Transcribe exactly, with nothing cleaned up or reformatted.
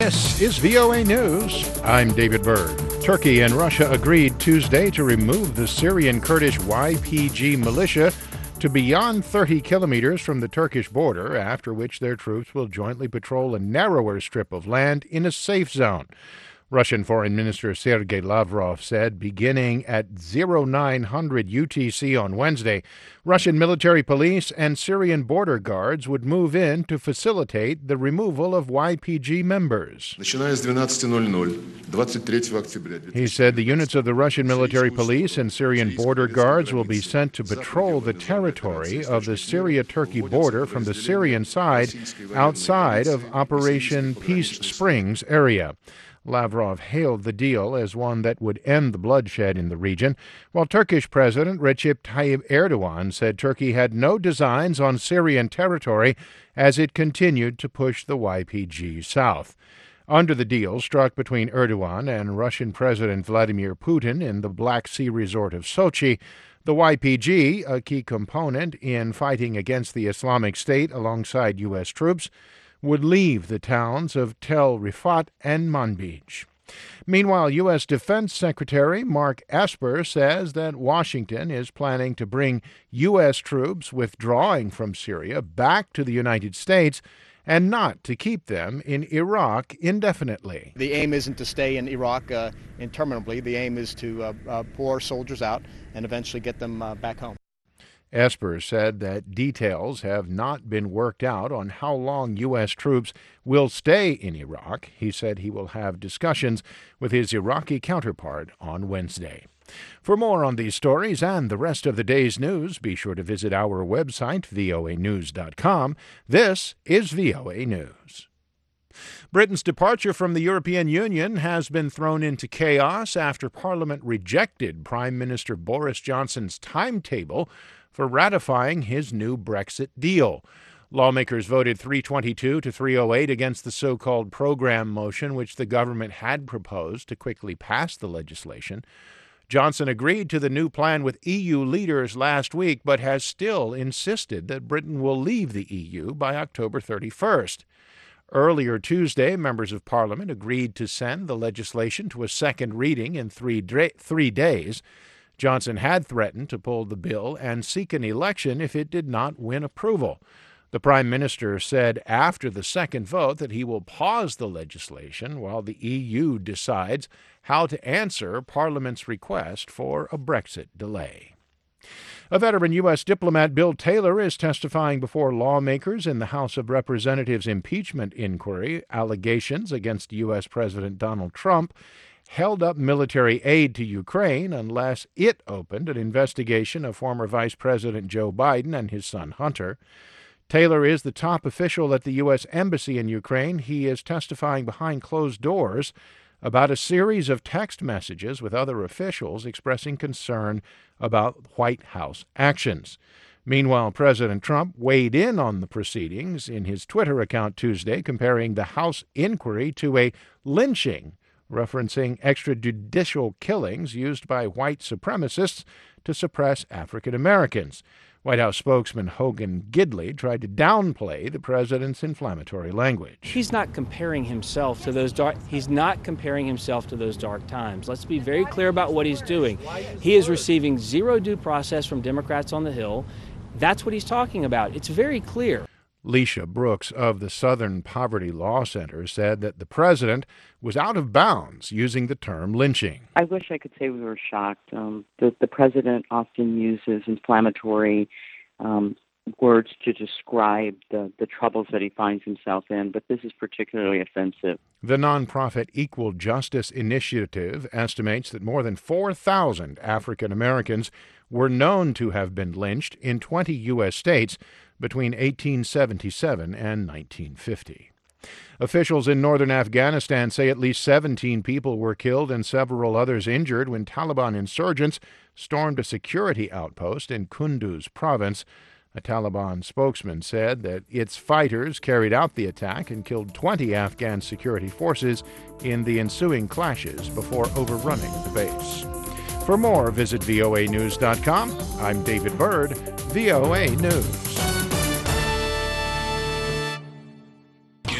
This is V O A News. I'm David Byrd. Turkey and Russia agreed Tuesday to remove the Syrian Kurdish Y P G militia to beyond thirty kilometers from the Turkish border, after which their troops will jointly patrol a narrower strip of land in a safe zone. Russian Foreign Minister Sergei Lavrov said beginning at oh nine hundred U T C on Wednesday, Russian military police and Syrian border guards would move in to facilitate the removal of Y P G members. He said the units of the Russian military police and Syrian border guards will be sent to patrol the territory of the Syria-Turkey border from the Syrian side outside of Operation Peace Springs area. Lavrov hailed the deal as one that would end the bloodshed in the region, while Turkish President Recep Tayyip Erdogan said Turkey had no designs on Syrian territory as it continued to push the Y P G south. Under the deal struck between Erdogan and Russian President Vladimir Putin in the Black Sea resort of Sochi, the Y P G, a key component in fighting against the Islamic State alongside U S troops, would leave the towns of Tel Rifat and Manbij. Meanwhile, U S Defense Secretary Mark Esper says that Washington is planning to bring U S troops withdrawing from Syria back to the United States and not to keep them in Iraq indefinitely. The aim isn't to stay in Iraq uh, interminably. The aim is to uh, uh, pour soldiers out and eventually get them uh, back home. Esper said that details have not been worked out on how long U S troops will stay in Iraq. He said he will have discussions with his Iraqi counterpart on Wednesday. For more on these stories and the rest of the day's news, be sure to visit our website, V O A news dot com. This is V O A News. Britain's departure from the European Union has been thrown into chaos after Parliament rejected Prime Minister Boris Johnson's timetable for ratifying his new Brexit deal. Lawmakers voted three twenty-two to three oh eight against the so-called program motion, which the government had proposed to quickly pass the legislation. Johnson agreed to the new plan with E U leaders last week, but has still insisted that Britain will leave the E U by October thirty-first. Earlier Tuesday, members of Parliament agreed to send the legislation to a second reading in three, dra- three days. Johnson had threatened to pull the bill and seek an election if it did not win approval. The Prime Minister said after the second vote that he will pause the legislation while the E U decides how to answer Parliament's request for a Brexit delay. A veteran U S diplomat, Bill Taylor, is testifying before lawmakers in the House of Representatives impeachment inquiry. Allegations against U S President Donald Trump held up military aid to Ukraine unless it opened an investigation of former Vice President Joe Biden and his son Hunter. Taylor is the top official at the U S Embassy in Ukraine. He is testifying behind closed doors about a series of text messages with other officials expressing concern about White House actions. Meanwhile, President Trump weighed in on the proceedings in his Twitter account Tuesday, comparing the House inquiry to a lynching, referencing extrajudicial killings used by white supremacists to suppress African Americans. White House spokesman Hogan Gidley tried to downplay the president's inflammatory language. He's not comparing himself to those dark he's not comparing himself to those dark times. Let's be very clear about what he's doing. He is receiving zero due process from Democrats on the Hill. That's what he's talking about. It's very clear. Leisha Brooks of the Southern Poverty Law Center said that the president was out of bounds using the term lynching. I wish I could say we were shocked. Um, the, the president often uses inflammatory um, words to describe the, the troubles that he finds himself in, but this is particularly offensive. The nonprofit Equal Justice Initiative estimates that more than four thousand African Americans were known to have been lynched in twenty U S states between eighteen seventy-seven and nineteen fifty. Officials in northern Afghanistan say at least seventeen people were killed and several others injured when Taliban insurgents stormed a security outpost in Kunduz province. A Taliban spokesman said that its fighters carried out the attack and killed twenty Afghan security forces in the ensuing clashes before overrunning the base. For more, visit V O A news dot com. I'm David Byrd, V O A News.